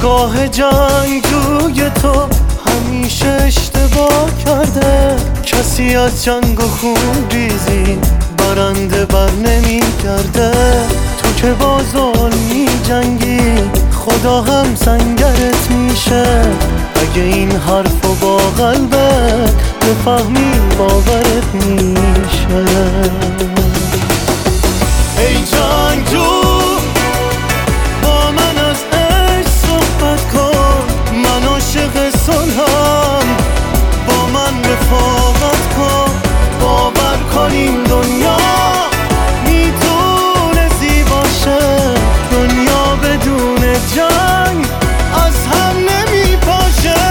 نگاه جنگجوی تو همیشه اشتباه کرده. کسی از جنگ و خون ریزی برنده بر نمی کرده. تو که با ظلم می جنگی خدا هم سنگرت میشه. اگه این حرفو با قلبت بفهمی باورت میشه. ای جنگجو با من از عشق صحبت کن، من عاشق صلحم، با من رفاقت کن. باور کن این دنیا میتونه زیبا شه. دنیا بدون جنگ از هم نمیپاشه.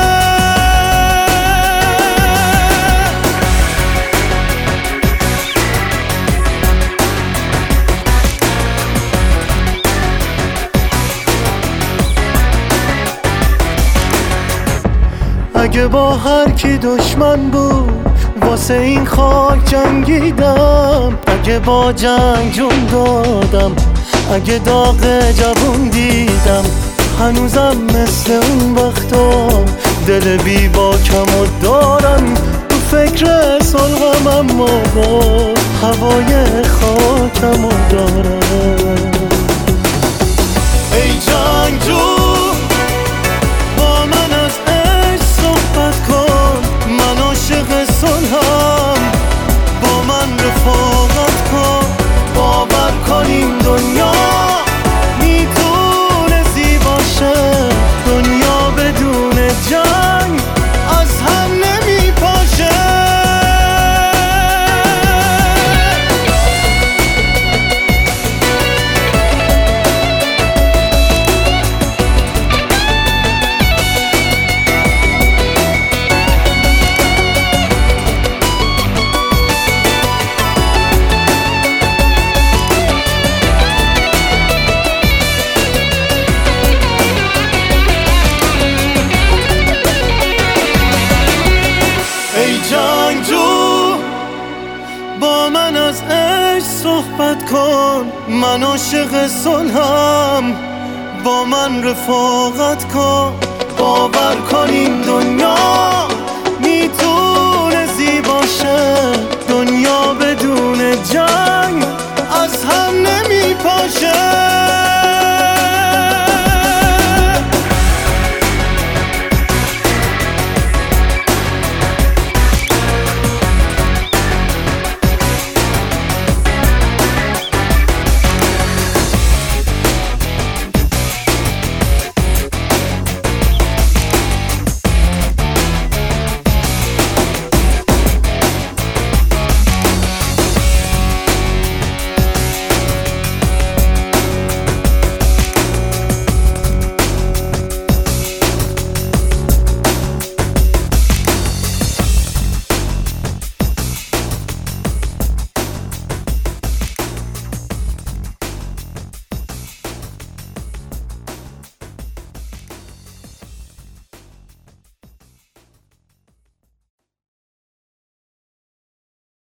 اگه با هر کی دشمن بود واسه این خاک جنگیدم. اگه با جنگ جون دادم، اگه داغ جوون دیدم. هنوزم مثل اون وقتا دل بی باکم و دارم. تو فکر صلحم اما با هوای خاکم و دارم. ای جنگجو با من از عشق صحبت کن، من عاشق صلحم، با من رفاقت کن. باور کن این دنیا میتونه زیبا شه. دنیا بدون جنگ از هم نمیپاشه. ای جنگجو با من از عشق صحبت کن، من عاشق صلحم، با من رفاقت کن. باور کن این دنیا میتونه